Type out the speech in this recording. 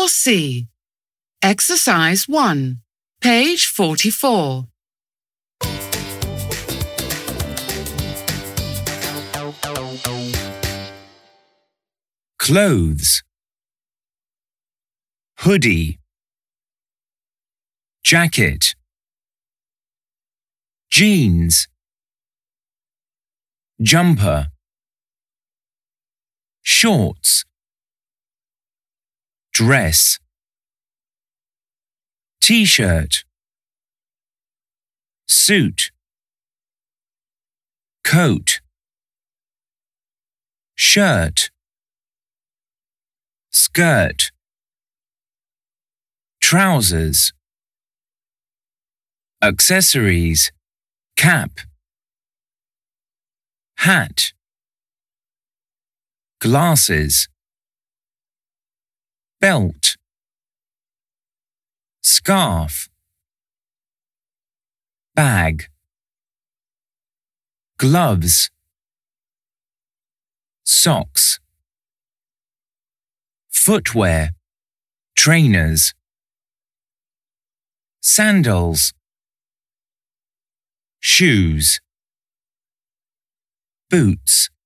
C. Exercise 1, page 44. Clothes. Hoodie. Jacket. Jeans. Jumper. Shorts. Dress. T-shirt. Suit. Coat. Shirt. Skirt. Trousers. Accessories. Cap. Hat. Glasses. Belt. Scarf. Bag. Gloves. Socks. Footwear. Trainers. Sandals. Shoes. Boots.